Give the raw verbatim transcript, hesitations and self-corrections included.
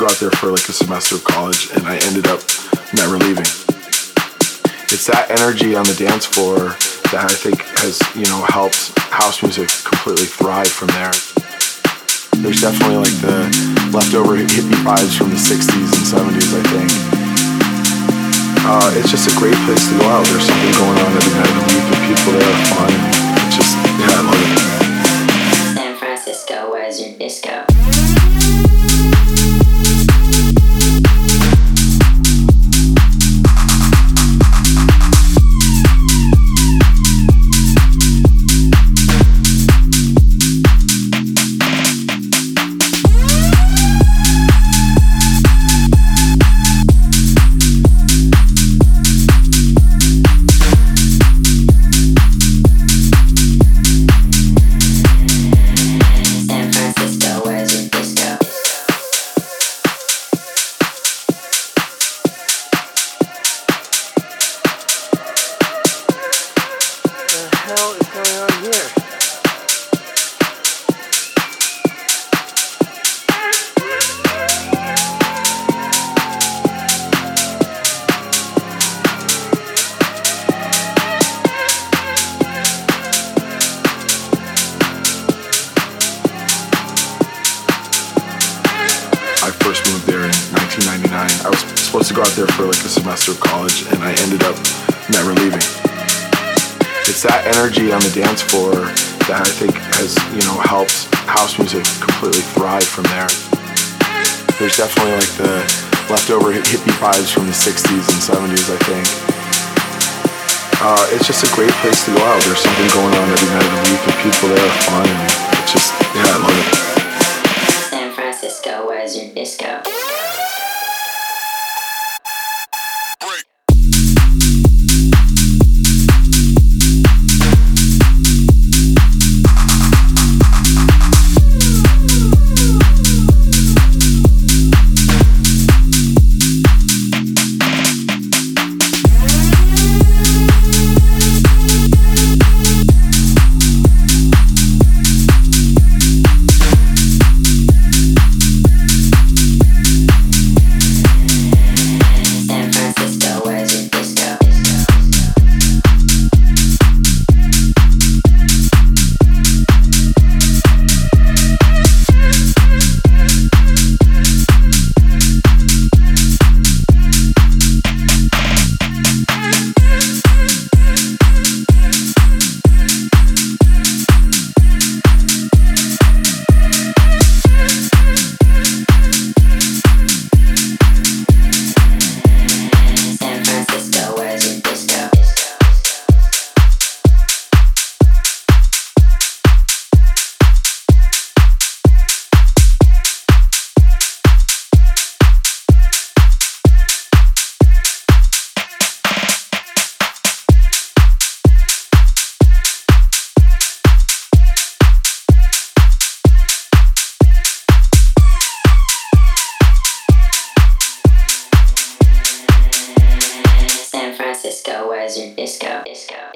go out there for like a semester of college, and I ended up never leaving. It's that energy on the dance floor that I think has, you know, helped house music completely thrive from there. There's definitely like the leftover hippie vibes from the sixties and seventies, I think. Uh, it's just a great place to go out. There's something going on every night of the week, and people there are fun. It's just, yeah, I love it. San Francisco, where's your disco? I first moved there in nineteen ninety-nine. I was supposed to go out there for like a semester of college, and I ended up never leaving. It's that energy on the dance floor that I think has, you know, helped house music completely thrive from there. There's definitely like the leftover hippie vibes from the sixties and seventies, I think. Uh, it's just a great place to go out. There's something going on every night of the week, and people there are fun, and it's just, yeah, I love it. San Francisco, where's your disco? San Francisco, where's your disco? Disco.